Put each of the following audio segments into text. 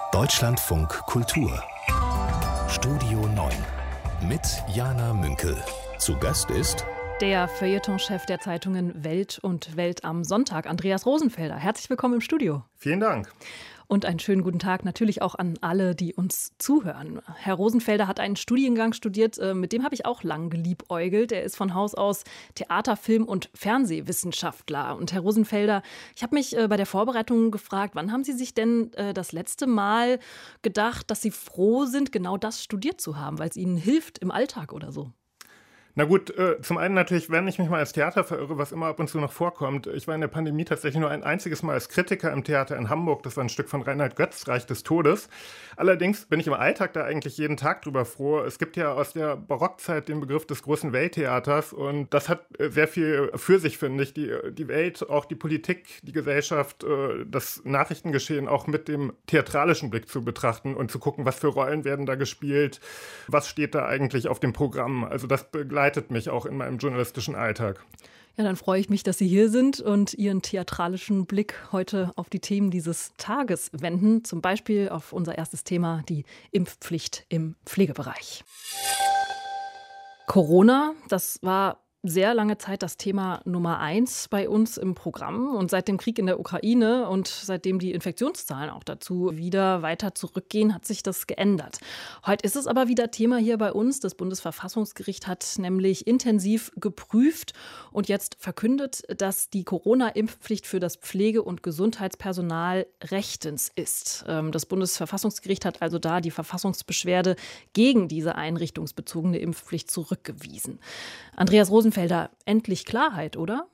Deutschlandfunk Kultur Studio 9 mit Jana Münkel. Zu Gast ist der Feuilletonchef der Zeitungen Welt und Welt am Sonntag, Andreas Rosenfelder. Herzlich willkommen im Studio. Vielen Dank. Und einen schönen guten Tag natürlich auch an alle, die uns zuhören. Herr Rosenfelder hat einen Studiengang studiert, mit dem habe ich auch lang geliebäugelt. Er ist von Haus aus Theater-, Film- und Fernsehwissenschaftler. Und Herr Rosenfelder, ich habe mich bei der Vorbereitung gefragt, wann haben Sie sich denn das letzte Mal gedacht, dass Sie froh sind, genau das studiert zu haben, weil es Ihnen hilft im Alltag oder so? Na gut, zum einen natürlich, wenn ich mich mal als Theater verirre, was immer ab und zu noch vorkommt. Ich war in der Pandemie tatsächlich nur ein einziges Mal als Kritiker im Theater in Hamburg. Das war ein Stück von Reinhard Götz, Reich des Todes. Allerdings bin ich im Alltag da eigentlich jeden Tag drüber froh. Es gibt ja aus der Barockzeit den Begriff des großen Welttheaters und das hat sehr viel für sich, finde ich. Die Welt, auch die Politik, die Gesellschaft, das Nachrichtengeschehen auch mit dem theatralischen Blick zu betrachten und zu gucken, was für Rollen werden da gespielt, was steht da eigentlich auf dem Programm. Also das begleitet mich auch in meinem journalistischen Alltag. Ja, dann freue ich mich, dass Sie hier sind und Ihren theatralischen Blick heute auf die Themen dieses Tages wenden. Zum Beispiel auf unser erstes Thema, die Impfpflicht im Pflegebereich. Corona, das war sehr lange Zeit das Thema Nummer 1 bei uns im Programm. Und seit dem Krieg in der Ukraine und seitdem die Infektionszahlen auch dazu wieder weiter zurückgehen, hat sich das geändert. Heute ist es aber wieder Thema hier bei uns. Das Bundesverfassungsgericht hat nämlich intensiv geprüft und jetzt verkündet, dass die Corona-Impfpflicht für das Pflege- und Gesundheitspersonal rechtens ist. Das Bundesverfassungsgericht hat also da die Verfassungsbeschwerde gegen diese einrichtungsbezogene Impfpflicht zurückgewiesen. Andreas Rosenfelder, endlich Klarheit, oder?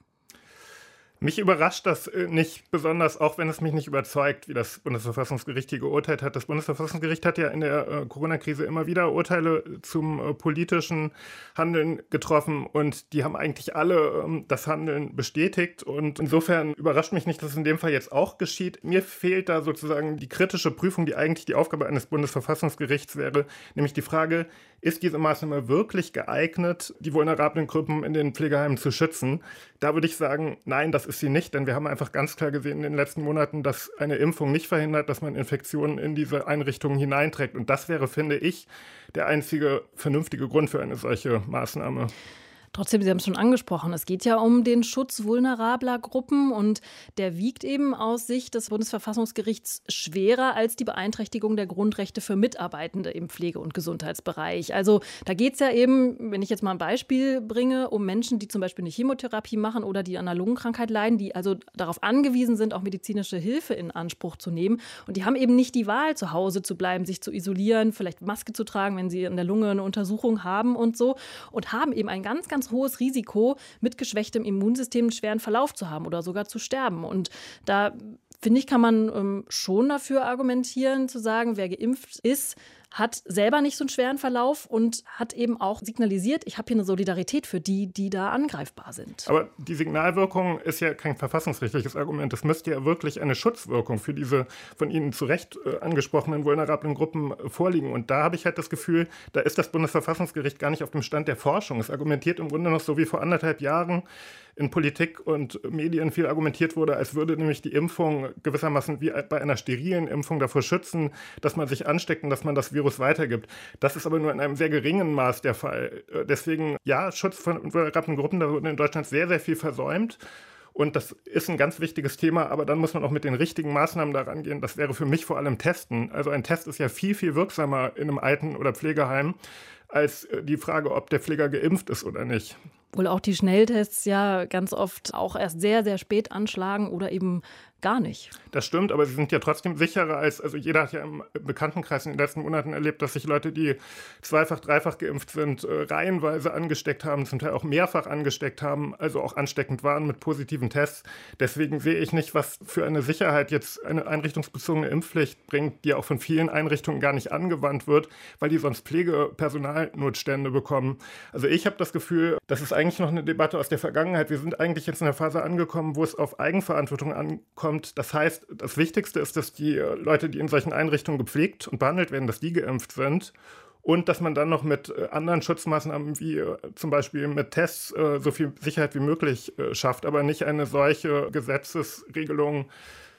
Mich überrascht das nicht besonders, auch wenn es mich nicht überzeugt, wie das Bundesverfassungsgericht hier geurteilt hat. Das Bundesverfassungsgericht hat ja in der Corona-Krise immer wieder Urteile zum politischen Handeln getroffen und die haben eigentlich alle das Handeln bestätigt. Und insofern überrascht mich nicht, dass es in dem Fall jetzt auch geschieht. Mir fehlt da sozusagen die kritische Prüfung, die eigentlich die Aufgabe eines Bundesverfassungsgerichts wäre, nämlich die Frage, ist diese Maßnahme wirklich geeignet, die vulnerablen Gruppen in den Pflegeheimen zu schützen? Da würde ich sagen, nein, das ist sie nicht, denn wir haben einfach ganz klar gesehen in den letzten Monaten, dass eine Impfung nicht verhindert, dass man Infektionen in diese Einrichtungen hineinträgt. Und das wäre, finde ich, der einzige vernünftige Grund für eine solche Maßnahme. Trotzdem, Sie haben es schon angesprochen, es geht ja um den Schutz vulnerabler Gruppen und der wiegt eben aus Sicht des Bundesverfassungsgerichts schwerer als die Beeinträchtigung der Grundrechte für Mitarbeitende im Pflege- und Gesundheitsbereich. Also da geht es ja eben, wenn ich jetzt mal ein Beispiel bringe, um Menschen, die zum Beispiel eine Chemotherapie machen oder die an einer Lungenkrankheit leiden, die also darauf angewiesen sind, auch medizinische Hilfe in Anspruch zu nehmen. Und die haben eben nicht die Wahl, zu Hause zu bleiben, sich zu isolieren, vielleicht Maske zu tragen, wenn sie in der Lunge eine Untersuchung haben und so. Und haben eben ein ganz, ganz hohes Risiko, mit geschwächtem Immunsystem einen schweren Verlauf zu haben oder sogar zu sterben. Und da, finde ich, kann man schon dafür argumentieren, zu sagen, wer geimpft ist, hat selber nicht so einen schweren Verlauf und hat eben auch signalisiert, ich habe hier eine Solidarität für die, die da angreifbar sind. Aber die Signalwirkung ist ja kein verfassungsrechtliches Argument. Es müsste ja wirklich eine Schutzwirkung für diese von Ihnen zu Recht angesprochenen vulnerablen Gruppen vorliegen. Und da habe ich halt das Gefühl, da ist das Bundesverfassungsgericht gar nicht auf dem Stand der Forschung. Es argumentiert im Grunde noch so wie vor 1,5 Jahren in Politik und Medien viel argumentiert wurde, als würde nämlich die Impfung gewissermaßen wie bei einer sterilen Impfung davor schützen, dass man sich ansteckt und dass man das Virus weitergibt. Das ist aber nur in einem sehr geringen Maß der Fall. Deswegen, ja, Schutz von vulnerablen Gruppen, da wurde in Deutschland sehr, sehr viel versäumt. Und das ist ein ganz wichtiges Thema, aber dann muss man auch mit den richtigen Maßnahmen daran gehen. Das wäre für mich vor allem Testen. Also ein Test ist ja viel, viel wirksamer in einem Alten- oder Pflegeheim als die Frage, ob der Pfleger geimpft ist oder nicht. Wohl auch die Schnelltests ja ganz oft auch erst sehr, sehr spät anschlagen oder eben gar nicht. Das stimmt, aber sie sind ja trotzdem sicherer also jeder hat ja im Bekanntenkreis in den letzten Monaten erlebt, dass sich Leute, die zweifach, dreifach geimpft sind, reihenweise angesteckt haben, zum Teil auch mehrfach angesteckt haben, also auch ansteckend waren mit positiven Tests. Deswegen sehe ich nicht, was für eine Sicherheit jetzt eine einrichtungsbezogene Impfpflicht bringt, die auch von vielen Einrichtungen gar nicht angewandt wird, weil die sonst Pflegepersonalnotstände bekommen. Also ich habe das Gefühl, das ist eigentlich noch eine Debatte aus der Vergangenheit. Wir sind eigentlich jetzt in der Phase angekommen, wo es auf Eigenverantwortung ankommt. Das heißt, das Wichtigste ist, dass die Leute, die in solchen Einrichtungen gepflegt und behandelt werden, dass die geimpft sind. Und dass man dann noch mit anderen Schutzmaßnahmen wie zum Beispiel mit Tests so viel Sicherheit wie möglich schafft, aber nicht eine solche Gesetzesregelung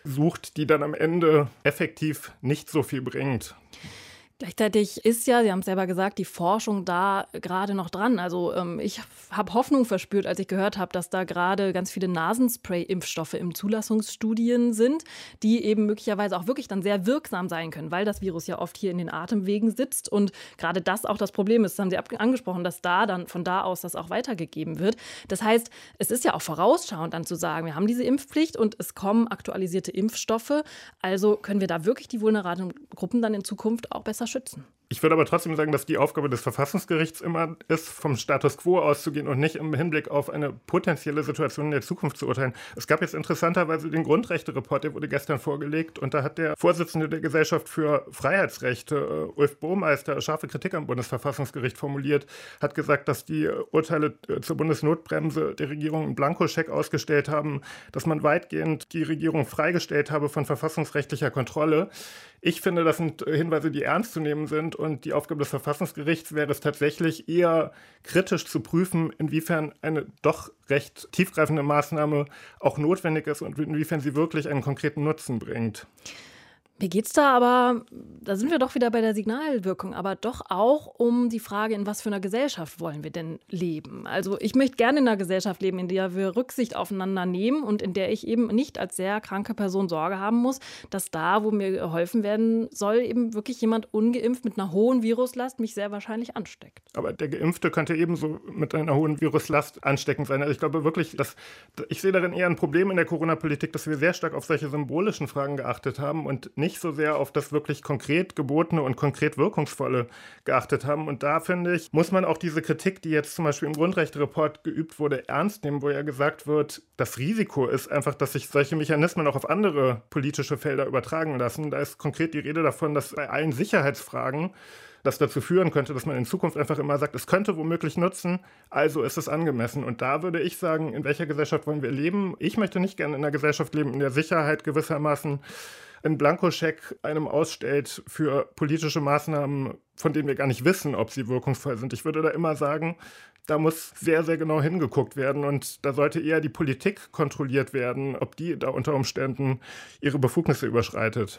sucht, die dann am Ende effektiv nicht so viel bringt. Gleichzeitig ist ja, Sie haben es selber gesagt, die Forschung da gerade noch dran. Also ich habe Hoffnung verspürt, als ich gehört habe, dass da gerade ganz viele Nasenspray-Impfstoffe im Zulassungsstudien sind, die eben möglicherweise auch wirklich dann sehr wirksam sein können, weil das Virus ja oft hier in den Atemwegen sitzt und gerade das auch das Problem ist, das haben Sie angesprochen, dass da dann von da aus das auch weitergegeben wird. Das heißt, es ist ja auch vorausschauend dann zu sagen, wir haben diese Impfpflicht und es kommen aktualisierte Impfstoffe, also können wir da wirklich die vulnerablen Gruppen dann in Zukunft auch besser schützen. Ich würde aber trotzdem sagen, dass die Aufgabe des Verfassungsgerichts immer ist, vom Status quo auszugehen und nicht im Hinblick auf eine potenzielle Situation in der Zukunft zu urteilen. Es gab jetzt interessanterweise den Grundrechte-Report, der wurde gestern vorgelegt und da hat der Vorsitzende der Gesellschaft für Freiheitsrechte, Ulf Burmeister, scharfe Kritik am Bundesverfassungsgericht formuliert, hat gesagt, dass die Urteile zur Bundesnotbremse der Regierung einen Blankoscheck ausgestellt haben, dass man weitgehend die Regierung freigestellt habe von verfassungsrechtlicher Kontrolle. Ich finde, das sind Hinweise, die ernst zu nehmen sind und die Aufgabe des Verfassungsgerichts wäre es tatsächlich eher kritisch zu prüfen, inwiefern eine doch recht tiefgreifende Maßnahme auch notwendig ist und inwiefern sie wirklich einen konkreten Nutzen bringt. Mir geht es da aber, da sind wir doch wieder bei der Signalwirkung, aber doch auch um die Frage, in was für einer Gesellschaft wollen wir denn leben? Also ich möchte gerne in einer Gesellschaft leben, in der wir Rücksicht aufeinander nehmen und in der ich eben nicht als sehr kranke Person Sorge haben muss, dass da, wo mir geholfen werden soll, eben wirklich jemand ungeimpft mit einer hohen Viruslast mich sehr wahrscheinlich ansteckt. Aber der Geimpfte könnte ebenso mit einer hohen Viruslast ansteckend sein. Also ich glaube wirklich, ich sehe darin eher ein Problem in der Corona-Politik, dass wir sehr stark auf solche symbolischen Fragen geachtet haben und nicht so sehr auf das wirklich konkret Gebotene und konkret Wirkungsvolle geachtet haben. Und da, finde ich, muss man auch diese Kritik, die jetzt zum Beispiel im Grundrechte-Report geübt wurde, ernst nehmen, wo ja gesagt wird, das Risiko ist einfach, dass sich solche Mechanismen auch auf andere politische Felder übertragen lassen. Da ist konkret die Rede davon, dass bei allen Sicherheitsfragen das dazu führen könnte, dass man in Zukunft einfach immer sagt, es könnte womöglich nutzen, also ist es angemessen. Und da würde ich sagen, in welcher Gesellschaft wollen wir leben? Ich möchte nicht gerne in einer Gesellschaft leben, in der Sicherheit gewissermaßen einen Blankoscheck einem ausstellt für politische Maßnahmen, von denen wir gar nicht wissen, ob sie wirkungsvoll sind. Ich würde da immer sagen, da muss sehr, sehr genau hingeguckt werden und da sollte eher die Politik kontrolliert werden, ob die da unter Umständen ihre Befugnisse überschreitet.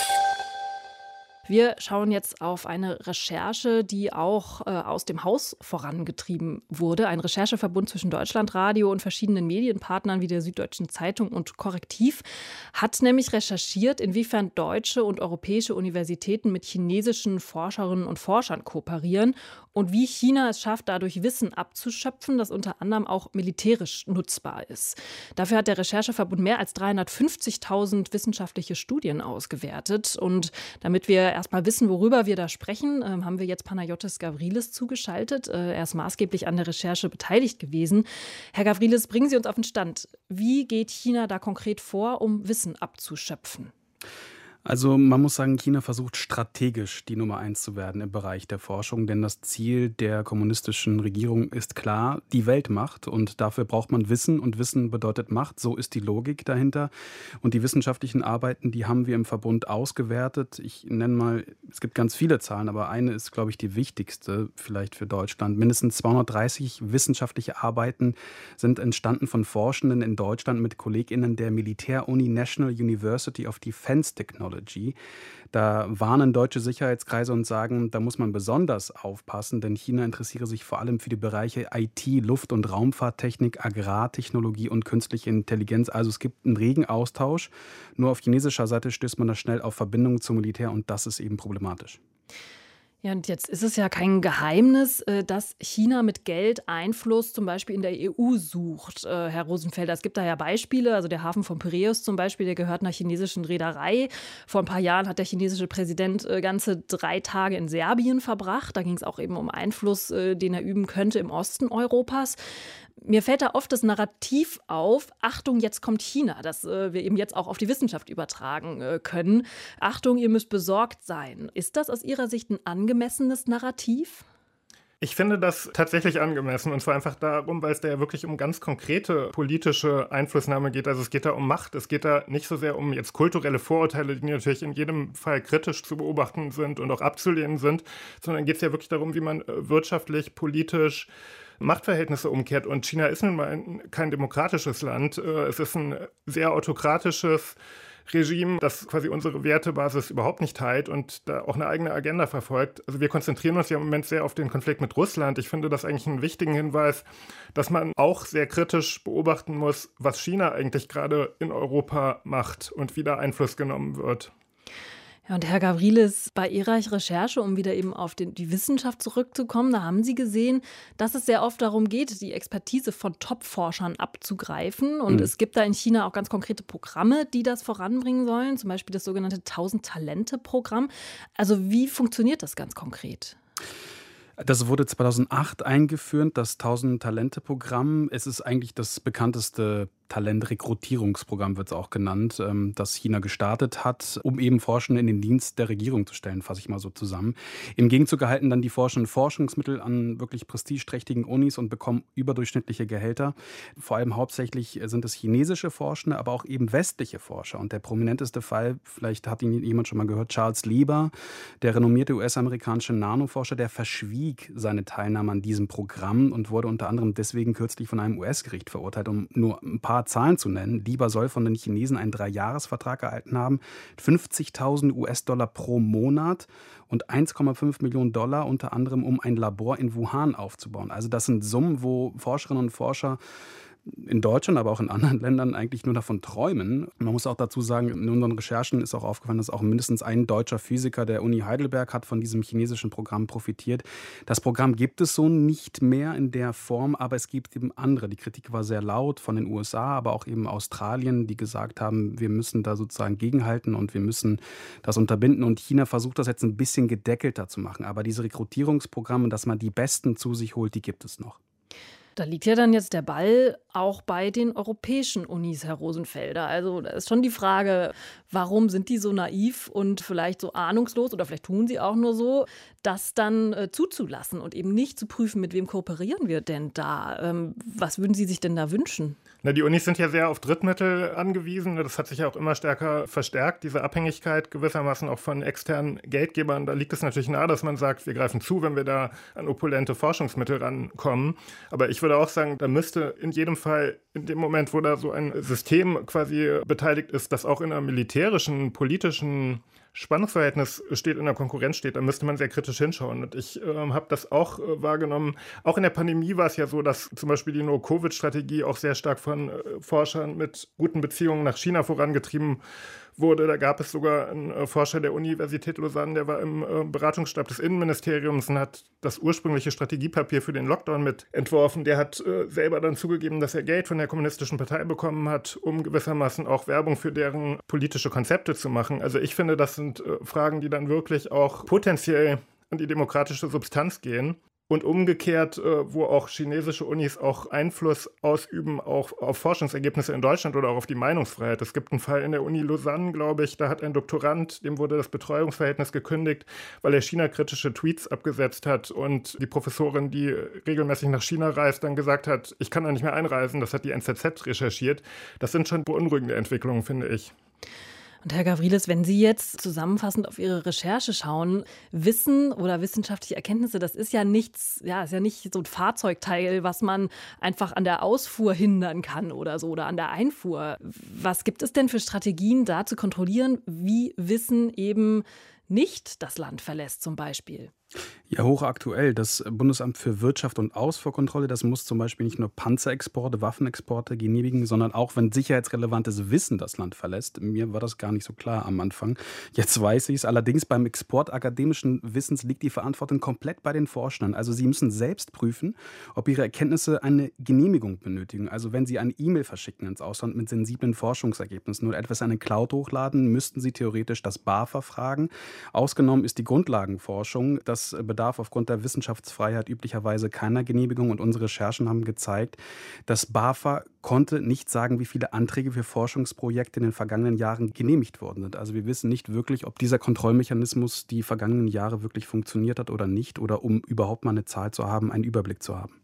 Wir schauen jetzt auf eine Recherche, die auch aus dem Haus vorangetrieben wurde. Ein Rechercheverbund zwischen Deutschlandradio und verschiedenen Medienpartnern wie der Süddeutschen Zeitung und Korrektiv hat nämlich recherchiert, inwiefern deutsche und europäische Universitäten mit chinesischen Forscherinnen und Forschern kooperieren und wie China es schafft, dadurch Wissen abzuschöpfen, das unter anderem auch militärisch nutzbar ist. Dafür hat der Rechercheverbund mehr als 350.000 wissenschaftliche Studien ausgewertet. Und damit wir erstmal wissen, worüber wir da sprechen, haben wir jetzt Panagiotis Gavrilis zugeschaltet. Er ist maßgeblich an der Recherche beteiligt gewesen. Herr Gavrilis, bringen Sie uns auf den Stand. Wie geht China da konkret vor, um Wissen abzuschöpfen? Also man muss sagen, China versucht strategisch die Nummer 1 zu werden im Bereich der Forschung, denn das Ziel der kommunistischen Regierung ist klar, die Weltmacht, und dafür braucht man Wissen und Wissen bedeutet Macht, so ist die Logik dahinter. Und die wissenschaftlichen Arbeiten, die haben wir im Verbund ausgewertet. Ich nenne mal, es gibt ganz viele Zahlen, aber eine ist, glaube ich, die wichtigste vielleicht für Deutschland. Mindestens 230 wissenschaftliche Arbeiten sind entstanden von Forschenden in Deutschland mit KollegInnen der Militäruni National University of Defense Technology. Da warnen deutsche Sicherheitskreise und sagen, da muss man besonders aufpassen, denn China interessiere sich vor allem für die Bereiche IT, Luft- und Raumfahrttechnik, Agrartechnologie und künstliche Intelligenz. Also es gibt einen regen Austausch. Nur auf chinesischer Seite stößt man da schnell auf Verbindungen zum Militär und das ist eben problematisch. Ja, und jetzt ist es ja kein Geheimnis, dass China mit Geld Einfluss zum Beispiel in der EU sucht, Herr Rosenfelder. Es gibt da ja Beispiele, also der Hafen von Piräus zum Beispiel, der gehört einer chinesischen Reederei. Vor ein paar Jahren hat der chinesische Präsident ganze 3 Tage in Serbien verbracht. Da ging es auch eben um Einfluss, den er üben könnte im Osten Europas. Mir fällt da oft das Narrativ auf, Achtung, jetzt kommt China, das wir eben jetzt auch auf die Wissenschaft übertragen können. Achtung, ihr müsst besorgt sein. Ist das aus Ihrer Sicht ein angemessenes Narrativ? Ich finde das tatsächlich angemessen, und zwar einfach darum, weil es da ja wirklich um ganz konkrete politische Einflussnahme geht. Also es geht da um Macht, es geht da nicht so sehr um jetzt kulturelle Vorurteile, die natürlich in jedem Fall kritisch zu beobachten sind und auch abzulehnen sind, sondern geht es ja wirklich darum, wie man wirtschaftlich, politisch Machtverhältnisse umkehrt. Und China ist nun mal kein demokratisches Land. Es ist ein sehr autokratisches Regime, das quasi unsere Wertebasis überhaupt nicht teilt und da auch eine eigene Agenda verfolgt. Also wir konzentrieren uns ja im Moment sehr auf den Konflikt mit Russland. Ich finde das eigentlich einen wichtigen Hinweis, dass man auch sehr kritisch beobachten muss, was China eigentlich gerade in Europa macht und wie da Einfluss genommen wird. Ja, und Herr Gavrilis, bei Ihrer Recherche, um wieder eben auf die Wissenschaft zurückzukommen, da haben Sie gesehen, dass es sehr oft darum geht, die Expertise von Top-Forschern abzugreifen. Und es gibt da in China auch ganz konkrete Programme, die das voranbringen sollen, zum Beispiel das sogenannte 1000-Talente-Programm. Also wie funktioniert das ganz konkret? Das wurde 2008 eingeführt, das 1000-Talente-Programm. Es ist eigentlich das bekannteste Talentrekrutierungsprogramm, wird es auch genannt, das China gestartet hat, um eben Forschende in den Dienst der Regierung zu stellen, fasse ich mal so zusammen. Im Gegenzug erhalten dann die Forschenden Forschungsmittel an wirklich prestigeträchtigen Unis und bekommen überdurchschnittliche Gehälter. Vor allem hauptsächlich sind es chinesische Forschende, aber auch eben westliche Forscher. Und der prominenteste Fall, vielleicht hat ihn jemand schon mal gehört, Charles Lieber, der renommierte US-amerikanische Nanoforscher, der verschwieg seine Teilnahme an diesem Programm und wurde unter anderem deswegen kürzlich von einem US-Gericht verurteilt, um nur ein paar Zahlen zu nennen. Lieber soll von den Chinesen einen 3-Jahres-Vertrag erhalten haben, 50.000 US-Dollar pro Monat und 1,5 Millionen Dollar unter anderem, um ein Labor in Wuhan aufzubauen. Also das sind Summen, wo Forscherinnen und Forscher in Deutschland, aber auch in anderen Ländern eigentlich nur davon träumen. Man muss auch dazu sagen, in unseren Recherchen ist auch aufgefallen, dass auch mindestens ein deutscher Physiker der Uni Heidelberg hat von diesem chinesischen Programm profitiert. Das Programm gibt es so nicht mehr in der Form, aber es gibt eben andere. Die Kritik war sehr laut von den USA, aber auch eben Australien, die gesagt haben, wir müssen da sozusagen gegenhalten und wir müssen das unterbinden. Und China versucht das jetzt ein bisschen gedeckelter zu machen. Aber diese Rekrutierungsprogramme, dass man die Besten zu sich holt, die gibt es noch. Da liegt ja dann jetzt der Ball auch bei den europäischen Unis, Herr Rosenfelder. Also da ist schon die Frage, warum sind die so naiv und vielleicht so ahnungslos oder vielleicht tun sie auch nur so, das dann zuzulassen und eben nicht zu prüfen, mit wem kooperieren wir denn da? Was würden Sie sich denn da wünschen? Na, die Unis sind ja sehr auf Drittmittel angewiesen. Das hat sich ja auch immer stärker verstärkt, diese Abhängigkeit gewissermaßen auch von externen Geldgebern. Da liegt es natürlich nahe, dass man sagt, wir greifen zu, wenn wir da an opulente Forschungsmittel rankommen. Aber ich würde auch sagen, da müsste in jedem Fall in dem Moment, wo da so ein System quasi beteiligt ist, das auch in einer militärischen, politischen Spannungsverhältnis steht, in der Konkurrenz steht, da müsste man sehr kritisch hinschauen. Und ich habe das auch wahrgenommen. Auch in der Pandemie war es ja so, dass zum Beispiel die No-Covid-Strategie auch sehr stark von Forschern mit guten Beziehungen nach China vorangetrieben wurde. Da gab es sogar einen Forscher der Universität Lausanne, der war im Beratungsstab des Innenministeriums und hat das ursprüngliche Strategiepapier für den Lockdown mit entworfen. Der hat selber dann zugegeben, dass er Geld von der Kommunistischen Partei bekommen hat, um gewissermaßen auch Werbung für deren politische Konzepte zu machen. Also ich finde, das sind Fragen, die dann wirklich auch potenziell an die demokratische Substanz gehen. Und umgekehrt, wo auch chinesische Unis auch Einfluss ausüben, auch auf Forschungsergebnisse in Deutschland oder auch auf die Meinungsfreiheit. Es gibt einen Fall in der Uni Lausanne, glaube ich, da hat ein Doktorand, dem wurde das Betreuungsverhältnis gekündigt, weil er China-kritische Tweets abgesetzt hat. Und die Professorin, die regelmäßig nach China reist, dann gesagt hat, ich kann da nicht mehr einreisen. Das hat die NZZ recherchiert. Das sind schon beunruhigende Entwicklungen, finde ich. Und Herr Gavrilis, wenn Sie jetzt zusammenfassend auf Ihre Recherche schauen, Wissen oder wissenschaftliche Erkenntnisse, das ist ja nichts, ist ja nicht so ein Fahrzeugteil, was man einfach an der Ausfuhr hindern kann oder so oder an der Einfuhr. Was gibt es denn für Strategien, da zu kontrollieren, wie Wissen eben nicht das Land verlässt zum Beispiel? Ja, hochaktuell. Das Bundesamt für Wirtschaft und Ausfuhrkontrolle, das muss zum Beispiel nicht nur Panzerexporte, Waffenexporte genehmigen, sondern auch, wenn sicherheitsrelevantes Wissen das Land verlässt. Mir war das gar nicht so klar am Anfang. Jetzt weiß ich es. Allerdings beim Export akademischen Wissens liegt die Verantwortung komplett bei den Forschern. Also sie müssen selbst prüfen, ob ihre Erkenntnisse eine Genehmigung benötigen. Also wenn sie eine E-Mail verschicken ins Ausland mit sensiblen Forschungsergebnissen oder etwas in eine Cloud hochladen, müssten sie theoretisch das BAFA fragen. Ausgenommen ist die Grundlagenforschung. Das bedarf aufgrund der Wissenschaftsfreiheit üblicherweise keiner Genehmigung. Und unsere Recherchen haben gezeigt, dass BAFA konnte nicht sagen, wie viele Anträge für Forschungsprojekte in den vergangenen Jahren genehmigt worden sind. Also wir wissen nicht wirklich, ob dieser Kontrollmechanismus die vergangenen Jahre wirklich funktioniert hat oder nicht. Oder um überhaupt mal eine Zahl zu haben, einen Überblick zu haben.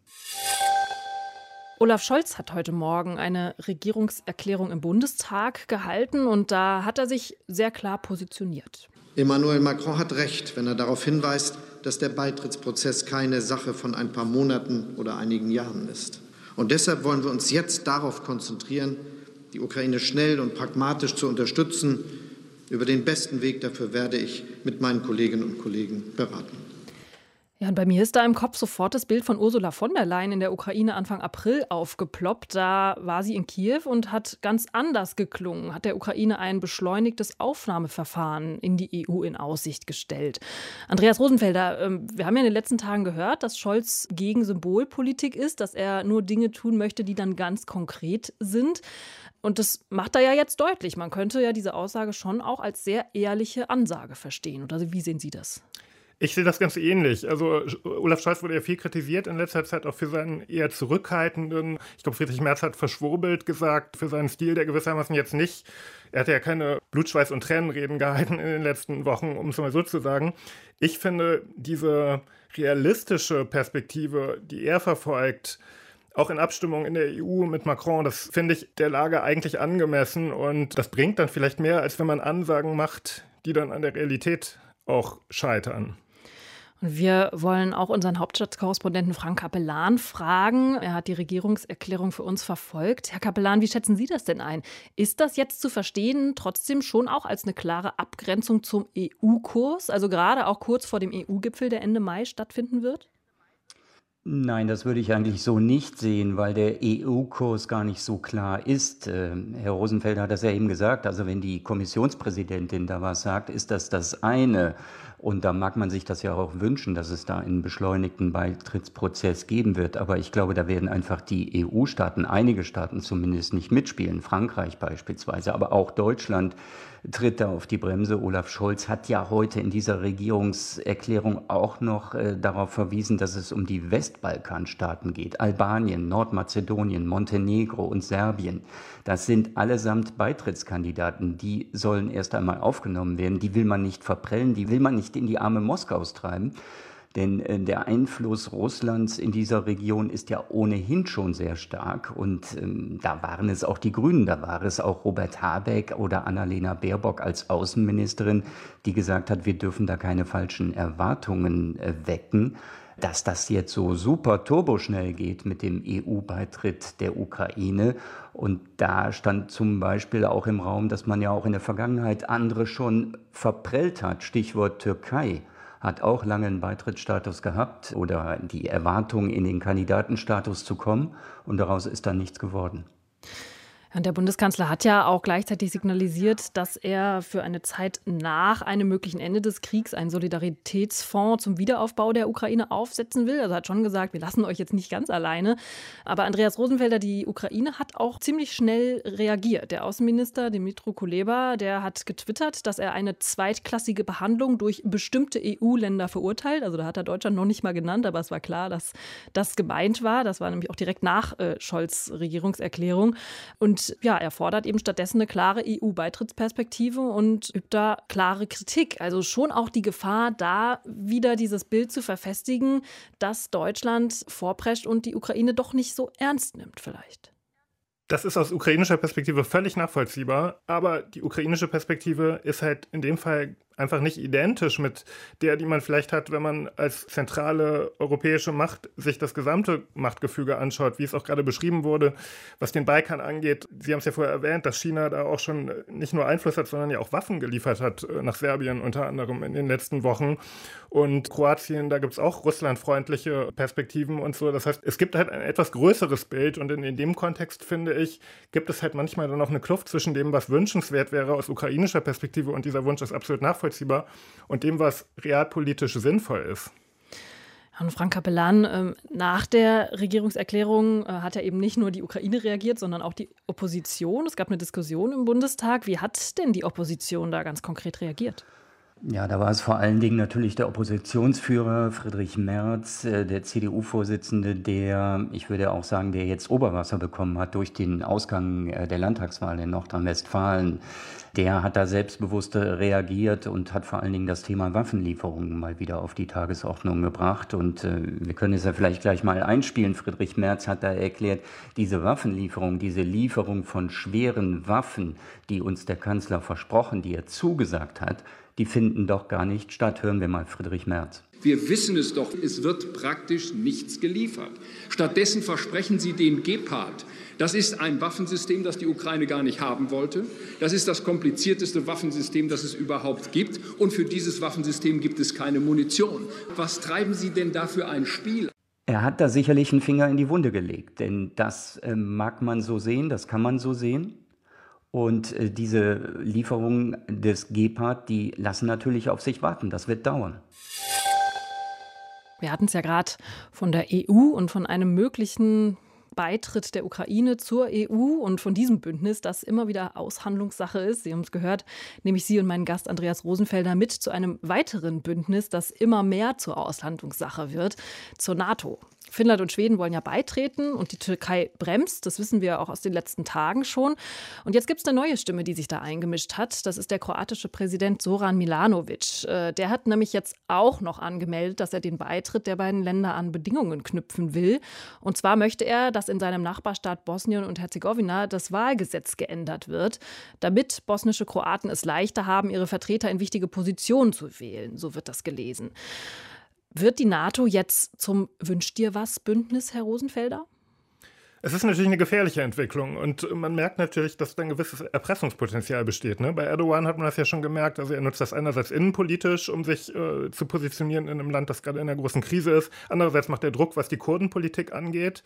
Olaf Scholz hat heute Morgen eine Regierungserklärung im Bundestag gehalten und da hat er sich sehr klar positioniert. Emmanuel Macron hat recht, wenn er darauf hinweist, dass der Beitrittsprozess keine Sache von ein paar Monaten oder einigen Jahren ist. Und deshalb wollen wir uns jetzt darauf konzentrieren, die Ukraine schnell und pragmatisch zu unterstützen. Über den besten Weg dafür werde ich mit meinen Kolleginnen und Kollegen beraten. Ja, und bei mir ist da im Kopf sofort das Bild von Ursula von der Leyen in der Ukraine Anfang April aufgeploppt. Da war sie in Kiew und hat ganz anders geklungen, hat der Ukraine ein beschleunigtes Aufnahmeverfahren in die EU in Aussicht gestellt. Andreas Rosenfelder, wir haben ja in den letzten Tagen gehört, dass Scholz gegen Symbolpolitik ist, dass er nur Dinge tun möchte, die dann ganz konkret sind. Und das macht er ja jetzt deutlich. Man könnte ja diese Aussage schon auch als sehr ehrliche Ansage verstehen. Oder wie sehen Sie das? Ich sehe das ganz ähnlich. Also Olaf Scholz wurde ja viel kritisiert in letzter Zeit auch für seinen eher zurückhaltenden, ich glaube Friedrich Merz hat verschwurbelt gesagt, für seinen Stil, der gewissermaßen jetzt nicht, er hatte ja keine Blutschweiß- und Tränenreden gehalten in den letzten Wochen, um es mal so zu sagen. Ich finde diese realistische Perspektive, die er verfolgt, auch in Abstimmung in der EU mit Macron, das finde ich der Lage eigentlich angemessen und das bringt dann vielleicht mehr, als wenn man Ansagen macht, die dann an der Realität auch scheitern. Und wir wollen auch unseren Hauptstadtkorrespondenten Frank Capellan fragen. Er hat die Regierungserklärung für uns verfolgt. Herr Capellan, wie schätzen Sie das denn ein? Ist das jetzt zu verstehen, trotzdem schon auch als eine klare Abgrenzung zum EU-Kurs? Also gerade auch kurz vor dem EU-Gipfel, der Ende Mai stattfinden wird? Nein, das würde ich eigentlich so nicht sehen, weil der EU-Kurs gar nicht so klar ist. Herr Rosenfelder hat das ja eben gesagt, also wenn die Kommissionspräsidentin da was sagt, ist das das eine. Und da mag man sich das ja auch wünschen, dass es da einen beschleunigten Beitrittsprozess geben wird. Aber ich glaube, da werden einfach die EU-Staaten, einige Staaten zumindest, nicht mitspielen. Frankreich beispielsweise, aber auch Deutschland tritt da auf die Bremse. Olaf Scholz hat ja heute in dieser Regierungserklärung auch noch darauf verwiesen, dass es um die Westbalkanstaaten geht. Albanien, Nordmazedonien, Montenegro und Serbien. Das sind allesamt Beitrittskandidaten. Die sollen erst einmal aufgenommen werden. Die will man nicht verprellen, die will man nicht in die Arme Moskaus treiben. Denn der Einfluss Russlands in dieser Region ist ja ohnehin schon sehr stark. Und da waren es auch die Grünen, da war es auch Robert Habeck oder Annalena Baerbock als Außenministerin, die gesagt hat, wir dürfen da keine falschen Erwartungen wecken. Dass das jetzt so super turboschnell geht mit dem EU-Beitritt der Ukraine. Und da stand zum Beispiel auch im Raum, dass man ja auch in der Vergangenheit andere schon verprellt hat. Stichwort Türkei hat auch lange einen Beitrittsstatus gehabt oder die Erwartung, in den Kandidatenstatus zu kommen. Und daraus ist dann nichts geworden. Und der Bundeskanzler hat ja auch gleichzeitig signalisiert, dass er für eine Zeit nach einem möglichen Ende des Kriegs einen Solidaritätsfonds zum Wiederaufbau der Ukraine aufsetzen will. Also er hat schon gesagt, wir lassen euch jetzt nicht ganz alleine. Aber Andreas Rosenfelder, die Ukraine hat auch ziemlich schnell reagiert. Der Außenminister Dmytro Kuleba, der hat getwittert, dass er eine zweitklassige Behandlung durch bestimmte EU-Länder verurteilt. Also da hat er Deutschland noch nicht mal genannt, aber es war klar, dass das gemeint war. Das war nämlich auch direkt nach Scholz' Regierungserklärung. Und ja, er fordert eben stattdessen eine klare EU-Beitrittsperspektive und übt da klare Kritik. Also schon auch die Gefahr, da wieder dieses Bild zu verfestigen, dass Deutschland vorprescht und die Ukraine doch nicht so ernst nimmt vielleicht. Das ist aus ukrainischer Perspektive völlig nachvollziehbar, aber die ukrainische Perspektive ist halt in dem Fall einfach nicht identisch mit der, die man vielleicht hat, wenn man als zentrale europäische Macht sich das gesamte Machtgefüge anschaut, wie es auch gerade beschrieben wurde, was den Balkan angeht. Sie haben es ja vorher erwähnt, dass China da auch schon nicht nur Einfluss hat, sondern ja auch Waffen geliefert hat, nach Serbien unter anderem in den letzten Wochen. Und Kroatien, da gibt es auch russlandfreundliche Perspektiven und so. Das heißt, es gibt halt ein etwas größeres Bild und in dem Kontext, finde ich, gibt es halt manchmal dann auch eine Kluft zwischen dem, was wünschenswert wäre aus ukrainischer Perspektive und dieser Wunsch ist absolut nachvollziehbar und dem, was realpolitisch sinnvoll ist. Und Frank Capellan, nach der Regierungserklärung hat ja eben nicht nur die Ukraine reagiert, sondern auch die Opposition. Es gab eine Diskussion im Bundestag. Wie hat denn die Opposition da ganz konkret reagiert? Ja, da war es vor allen Dingen natürlich der Oppositionsführer Friedrich Merz, der CDU-Vorsitzende, der, ich würde auch sagen, der jetzt Oberwasser bekommen hat durch den Ausgang der Landtagswahl in Nordrhein-Westfalen. Der hat da selbstbewusst reagiert und hat vor allen Dingen das Thema Waffenlieferungen mal wieder auf die Tagesordnung gebracht. Und wir können es ja vielleicht gleich mal einspielen. Friedrich Merz hat da erklärt, diese Waffenlieferung, diese Lieferung von schweren Waffen, die uns der Kanzler versprochen, die er zugesagt hat, die finden doch gar nicht statt. Hören wir mal Friedrich Merz. Wir wissen es doch, es wird praktisch nichts geliefert. Stattdessen versprechen Sie den Gepard. Das ist ein Waffensystem, das die Ukraine gar nicht haben wollte. Das ist das komplizierteste Waffensystem, das es überhaupt gibt. Und für dieses Waffensystem gibt es keine Munition. Was treiben Sie denn da für ein Spiel? Er hat da sicherlich einen Finger in die Wunde gelegt, denn das mag man so sehen, das kann man so sehen. Und diese Lieferungen des Gepard, die lassen natürlich auf sich warten. Das wird dauern. Wir hatten es ja gerade von der EU und von einem möglichen Beitritt der Ukraine zur EU und von diesem Bündnis, das immer wieder Aushandlungssache ist. Sie haben es gehört, nehme ich Sie und meinen Gast Andreas Rosenfelder mit zu einem weiteren Bündnis, das immer mehr zur Aushandlungssache wird, zur NATO. Finnland und Schweden wollen ja beitreten und die Türkei bremst. Das wissen wir auch aus den letzten Tagen schon. Und jetzt gibt es eine neue Stimme, die sich da eingemischt hat. Das ist der kroatische Präsident Zoran Milanovic. Der hat nämlich jetzt auch noch angemeldet, dass er den Beitritt der beiden Länder an Bedingungen knüpfen will. Und zwar möchte er, dass in seinem Nachbarstaat Bosnien und Herzegowina das Wahlgesetz geändert wird, damit bosnische Kroaten es leichter haben, ihre Vertreter in wichtige Positionen zu wählen. So wird das gelesen. Wird die NATO jetzt zum Wünsch-dir-was-Bündnis, Herr Rosenfelder? Es ist natürlich eine gefährliche Entwicklung und man merkt natürlich, dass da ein gewisses Erpressungspotenzial besteht. Ne? Bei Erdogan hat man das ja schon gemerkt. Also er nutzt das einerseits innenpolitisch, um sich zu positionieren in einem Land, das gerade in einer großen Krise ist. Andererseits macht er Druck, was die Kurdenpolitik angeht.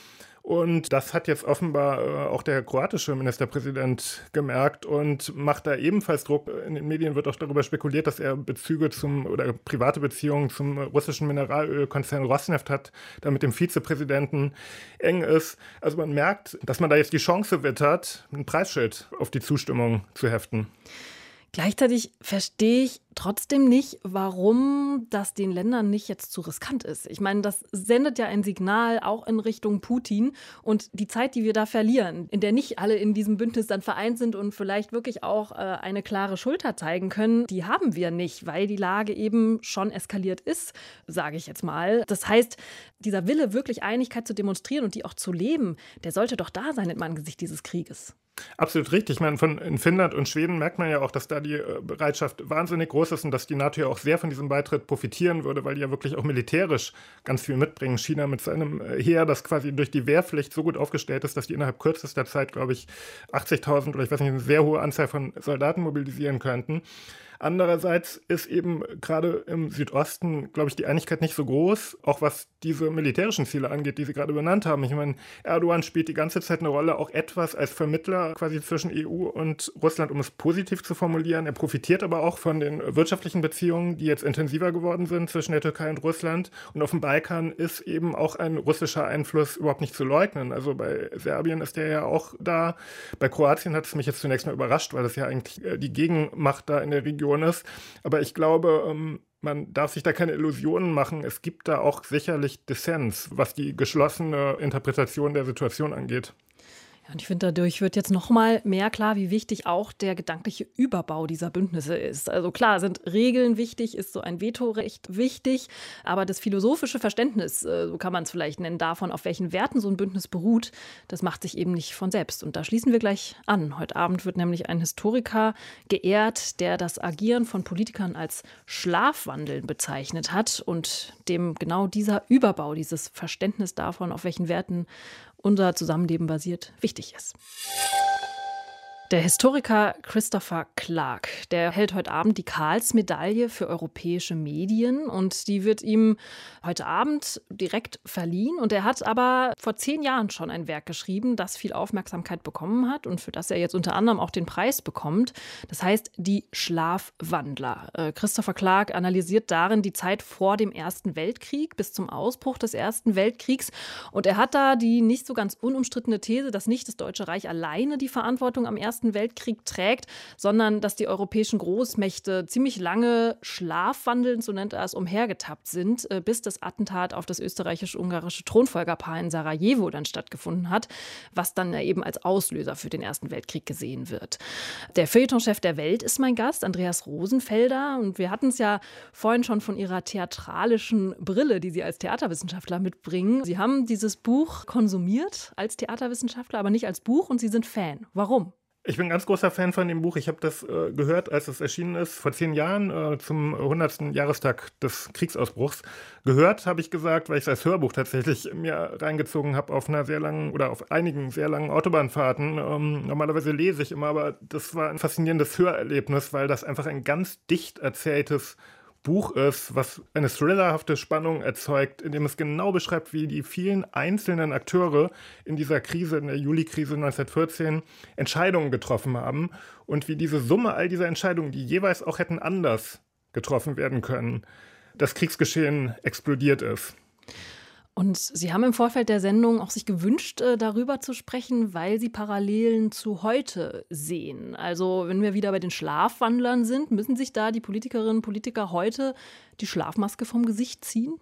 Und das hat jetzt offenbar auch der kroatische Ministerpräsident gemerkt und macht da ebenfalls Druck. In den Medien wird auch darüber spekuliert, dass er Bezüge oder private Beziehungen zum russischen Mineralölkonzern Rosneft hat, da mit dem Vizepräsidenten eng ist. Also man merkt, dass man da jetzt die Chance wittert, ein Preisschild auf die Zustimmung zu heften. Gleichzeitig verstehe ich trotzdem nicht, warum das den Ländern nicht jetzt zu riskant ist. Ich meine, das sendet ja ein Signal auch in Richtung Putin. Und die Zeit, die wir da verlieren, in der nicht alle in diesem Bündnis dann vereint sind und vielleicht wirklich auch eine klare Schulter zeigen können, die haben wir nicht, weil die Lage eben schon eskaliert ist, sage ich jetzt mal. Das heißt, dieser Wille, wirklich Einigkeit zu demonstrieren und die auch zu leben, der sollte doch da sein im Angesicht dieses Krieges. Absolut richtig. Ich meine, in Finnland und Schweden merkt man ja auch, dass da die Bereitschaft wahnsinnig groß ist und dass die NATO ja auch sehr von diesem Beitritt profitieren würde, weil die ja wirklich auch militärisch ganz viel mitbringen. China mit seinem Heer, das quasi durch die Wehrpflicht so gut aufgestellt ist, dass die innerhalb kürzester Zeit, glaube ich, 80.000 oder ich weiß nicht, eine sehr hohe Anzahl von Soldaten mobilisieren könnten. Andererseits ist eben gerade im Südosten, glaube ich, die Einigkeit nicht so groß, auch was diese militärischen Ziele angeht, die Sie gerade benannt haben. Ich meine, Erdogan spielt die ganze Zeit eine Rolle, auch etwas als Vermittler quasi zwischen EU und Russland, um es positiv zu formulieren. Er profitiert aber auch von den wirtschaftlichen Beziehungen, die jetzt intensiver geworden sind zwischen der Türkei und Russland. Und auf dem Balkan ist eben auch ein russischer Einfluss überhaupt nicht zu leugnen. Also bei Serbien ist der ja auch da. Bei Kroatien hat es mich jetzt zunächst mal überrascht, weil das ja eigentlich die Gegenmacht da in der Region ist. Aber ich glaube, man darf sich da keine Illusionen machen. Es gibt da auch sicherlich Dissens, was die geschlossene Interpretation der Situation angeht. Ja, und ich finde, dadurch wird jetzt noch mal mehr klar, wie wichtig auch der gedankliche Überbau dieser Bündnisse ist. Also klar, sind Regeln wichtig, ist so ein Vetorecht wichtig, aber das philosophische Verständnis, so kann man es vielleicht nennen, davon, auf welchen Werten so ein Bündnis beruht, das macht sich eben nicht von selbst. Und da schließen wir gleich an. Heute Abend wird nämlich ein Historiker geehrt, der das Agieren von Politikern als Schlafwandeln bezeichnet hat und dem genau dieser Überbau, dieses Verständnis davon, auf welchen Werten unser Zusammenleben basiert, wichtig ist. Der Historiker Christopher Clark, der hält heute Abend die Karls-Medaille für europäische Medien und die wird ihm heute Abend direkt verliehen. Und er hat aber vor 10 Jahren schon ein Werk geschrieben, das viel Aufmerksamkeit bekommen hat und für das er jetzt unter anderem auch den Preis bekommt. Das heißt Die Schlafwandler. Christopher Clark analysiert darin die Zeit vor dem Ersten Weltkrieg bis zum Ausbruch des Ersten Weltkriegs. Und er hat da die nicht so ganz unumstrittene These, dass nicht das Deutsche Reich alleine die Verantwortung am Ersten Weltkrieg trägt, sondern dass die europäischen Großmächte ziemlich lange schlafwandelnd, so nennt er es, umhergetappt sind, bis das Attentat auf das österreichisch-ungarische Thronfolgerpaar in Sarajevo dann stattgefunden hat, was dann eben als Auslöser für den Ersten Weltkrieg gesehen wird. Der Feuilletonchef der Welt ist mein Gast, Andreas Rosenfelder, und wir hatten es ja vorhin schon von Ihrer theatralischen Brille, die Sie als Theaterwissenschaftler mitbringen. Sie haben dieses Buch konsumiert als Theaterwissenschaftler, aber nicht als Buch und Sie sind Fan. Warum? Ich bin ein ganz großer Fan von dem Buch. Ich habe das gehört, als es erschienen ist, vor 10 Jahren, zum 100. Jahrestag des Kriegsausbruchs. Gehört, habe ich gesagt, weil ich es als Hörbuch tatsächlich mir reingezogen habe auf einer sehr langen oder auf einigen sehr langen Autobahnfahrten. Normalerweise lese ich immer, aber das war ein faszinierendes Hörerlebnis, weil das einfach ein ganz dicht erzähltes Buch ist, was eine thrillerhafte Spannung erzeugt, indem es genau beschreibt, wie die vielen einzelnen Akteure in dieser Krise, in der Juli-Krise 1914, Entscheidungen getroffen haben und wie diese Summe all dieser Entscheidungen, die jeweils auch hätten anders getroffen werden können, das Kriegsgeschehen explodiert ist. Und Sie haben im Vorfeld der Sendung auch sich gewünscht, darüber zu sprechen, weil Sie Parallelen zu heute sehen. Also wenn wir wieder bei den Schlafwandlern sind, müssen sich da die Politikerinnen und Politiker heute die Schlafmaske vom Gesicht ziehen?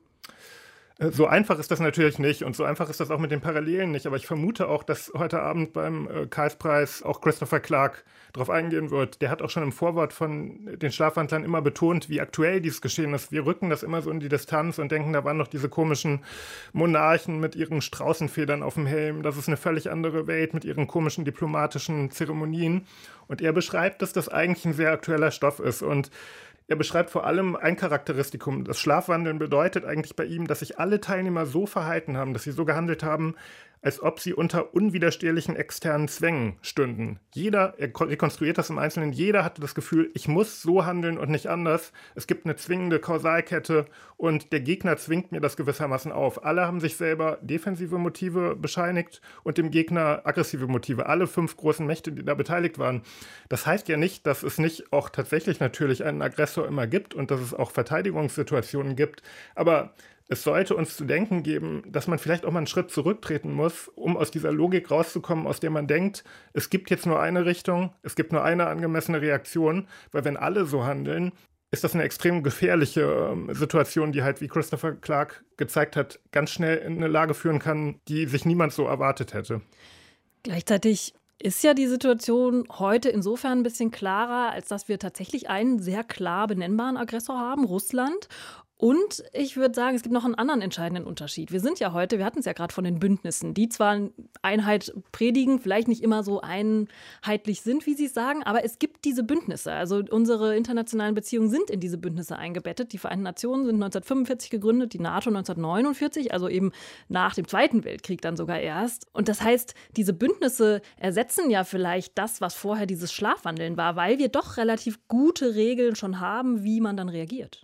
So einfach ist das natürlich nicht und so einfach ist das auch mit den Parallelen nicht. Aber ich vermute auch, dass heute Abend beim Karlspreis auch Christopher Clark darauf eingehen wird. Der hat auch schon im Vorwort von den Schlafwandlern immer betont, wie aktuell dieses Geschehen ist. Wir rücken das immer so in die Distanz und denken, da waren noch diese komischen Monarchen mit ihren Straußenfedern auf dem Helm. Das ist eine völlig andere Welt mit ihren komischen diplomatischen Zeremonien. Und er beschreibt, dass das eigentlich ein sehr aktueller Stoff ist. Und er beschreibt vor allem ein Charakteristikum. Das Schlafwandeln bedeutet eigentlich bei ihm, dass sich alle Teilnehmer so verhalten haben, dass sie so gehandelt haben, als ob sie unter unwiderstehlichen externen Zwängen stünden. Jeder, er rekonstruiert das im Einzelnen, jeder hatte das Gefühl, ich muss so handeln und nicht anders. Es gibt eine zwingende Kausalkette und der Gegner zwingt mir das gewissermaßen auf. Alle haben sich selber defensive Motive bescheinigt und dem Gegner aggressive Motive. Alle 5 großen Mächte, die da beteiligt waren. Das heißt ja nicht, dass es nicht auch tatsächlich natürlich einen Aggressor immer gibt und dass es auch Verteidigungssituationen gibt, aber es sollte uns zu denken geben, dass man vielleicht auch mal einen Schritt zurücktreten muss, um aus dieser Logik rauszukommen, aus der man denkt, es gibt jetzt nur eine Richtung, es gibt nur eine angemessene Reaktion, weil wenn alle so handeln, ist das eine extrem gefährliche Situation, die halt, wie Christopher Clark gezeigt hat, ganz schnell in eine Lage führen kann, die sich niemand so erwartet hätte. Gleichzeitig ist ja die Situation heute insofern ein bisschen klarer, als dass wir tatsächlich einen sehr klar benennbaren Aggressor haben, Russland. Und ich würde sagen, es gibt noch einen anderen entscheidenden Unterschied. Wir sind ja heute, wir hatten es ja gerade von den Bündnissen, die zwar Einheit predigen, vielleicht nicht immer so einheitlich sind, wie Sie es sagen, aber es gibt diese Bündnisse. Also unsere internationalen Beziehungen sind in diese Bündnisse eingebettet. Die Vereinten Nationen sind 1945 gegründet, die NATO 1949, also eben nach dem Zweiten Weltkrieg dann sogar erst. Und das heißt, diese Bündnisse ersetzen ja vielleicht das, was vorher dieses Schlafwandeln war, weil wir doch relativ gute Regeln schon haben, wie man dann reagiert.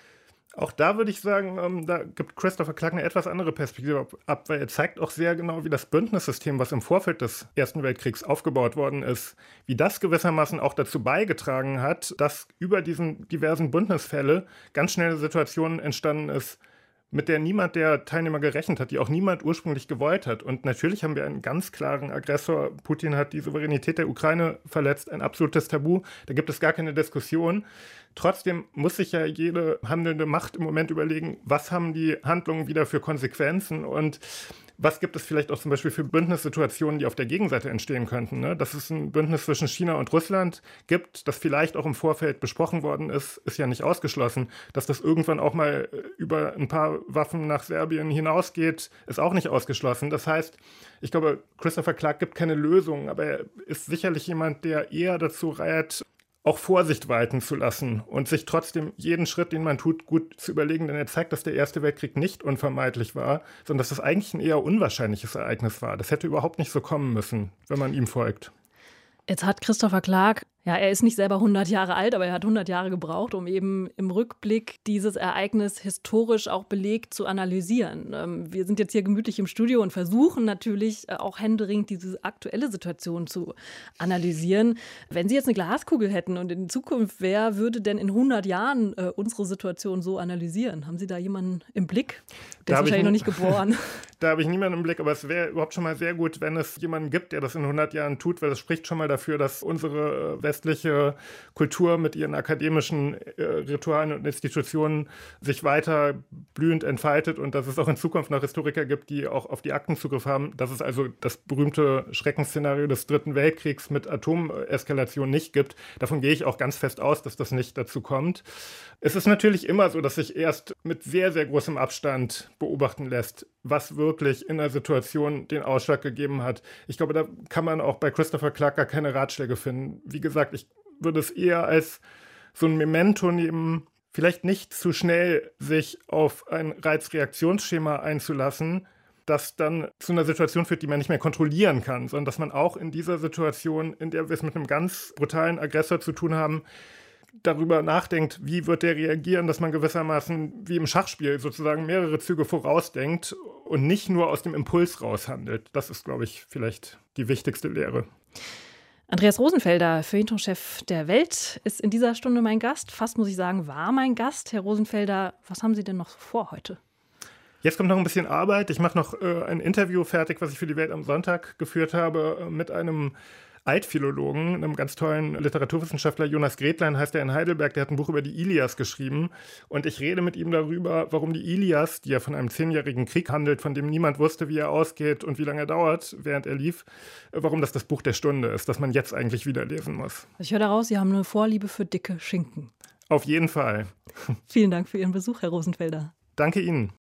Auch da würde ich sagen, da gibt Christopher Clark eine etwas andere Perspektive ab, weil er zeigt auch sehr genau, wie das Bündnissystem, was im Vorfeld des Ersten Weltkriegs aufgebaut worden ist, wie das gewissermaßen auch dazu beigetragen hat, dass über diesen diversen Bündnisfälle ganz schnell eine Situation entstanden ist, mit der niemand der Teilnehmer gerechnet hat, die auch niemand ursprünglich gewollt hat. Und natürlich haben wir einen ganz klaren Aggressor. Putin hat die Souveränität der Ukraine verletzt, ein absolutes Tabu. Da gibt es gar keine Diskussion. Trotzdem muss sich ja jede handelnde Macht im Moment überlegen, was haben die Handlungen wieder für Konsequenzen und was gibt es vielleicht auch zum Beispiel für Bündnissituationen, die auf der Gegenseite entstehen könnten. Ne? Dass es ein Bündnis zwischen China und Russland gibt, das vielleicht auch im Vorfeld besprochen worden ist, ist ja nicht ausgeschlossen. Dass das irgendwann auch mal über ein paar Waffen nach Serbien hinausgeht, ist auch nicht ausgeschlossen. Das heißt, ich glaube, Christopher Clark gibt keine Lösung, aber er ist sicherlich jemand, der eher dazu rät, auch Vorsicht walten zu lassen und sich trotzdem jeden Schritt, den man tut, gut zu überlegen, denn er zeigt, dass der Erste Weltkrieg nicht unvermeidlich war, sondern dass das eigentlich ein eher unwahrscheinliches Ereignis war. Das hätte überhaupt nicht so kommen müssen, wenn man ihm folgt. Jetzt hat Christopher Clark, ja, er ist nicht selber 100 Jahre alt, aber er hat 100 Jahre gebraucht, um eben im Rückblick dieses Ereignis historisch auch belegt zu analysieren. Wir sind jetzt hier gemütlich im Studio und versuchen natürlich auch händeringend diese aktuelle Situation zu analysieren. Wenn Sie jetzt eine Glaskugel hätten und in Zukunft, wer würde denn in 100 Jahren unsere Situation so analysieren? Haben Sie da jemanden im Blick? Der ist wahrscheinlich noch nicht geboren. Da habe ich niemanden im Blick, aber es wäre überhaupt schon mal sehr gut, wenn es jemanden gibt, der das in 100 Jahren tut, weil das spricht schon mal dafür, dass unsere westliche Kultur mit ihren akademischen Ritualen und Institutionen sich weiter blühend entfaltet und dass es auch in Zukunft noch Historiker gibt, die auch auf die Akten Zugriff haben, dass es also das berühmte Schreckensszenario des Dritten Weltkriegs mit Atomeskalation nicht gibt. Davon gehe ich auch ganz fest aus, dass das nicht dazu kommt. Es ist natürlich immer so, dass sich erst mit sehr, sehr großem Abstand beobachten lässt, was wirklich in der Situation den Ausschlag gegeben hat. Ich glaube, da kann man auch bei Christopher Clark gar keine Ratschläge finden. Wie gesagt, ich würde es eher als so ein Memento nehmen, vielleicht nicht zu schnell sich auf ein Reizreaktionsschema einzulassen, das dann zu einer Situation führt, die man nicht mehr kontrollieren kann, sondern dass man auch in dieser Situation, in der wir es mit einem ganz brutalen Aggressor zu tun haben, darüber nachdenkt, wie wird der reagieren, dass man gewissermaßen wie im Schachspiel sozusagen mehrere Züge vorausdenkt und nicht nur aus dem Impuls raushandelt. Das ist, glaube ich, vielleicht die wichtigste Lehre. Andreas Rosenfelder, Feuilleton-Chef der Welt, ist in dieser Stunde mein Gast. Fast muss ich sagen, war mein Gast. Herr Rosenfelder, was haben Sie denn noch vor heute? Jetzt kommt noch ein bisschen Arbeit. Ich mache noch ein Interview fertig, was ich für die Welt am Sonntag geführt habe, mit einem Altphilologen, einem ganz tollen Literaturwissenschaftler, Jonas Gretlein heißt er in Heidelberg, der hat ein Buch über die Ilias geschrieben und ich rede mit ihm darüber, warum die Ilias, die ja von einem 10-jährigen Krieg handelt, von dem niemand wusste, wie er ausgeht und wie lange er dauert, während er lief, warum das Buch der Stunde ist, das man jetzt eigentlich wieder lesen muss. Ich höre daraus, Sie haben eine Vorliebe für dicke Schinken. Auf jeden Fall. Vielen Dank für Ihren Besuch, Herr Rosenfelder. Danke Ihnen.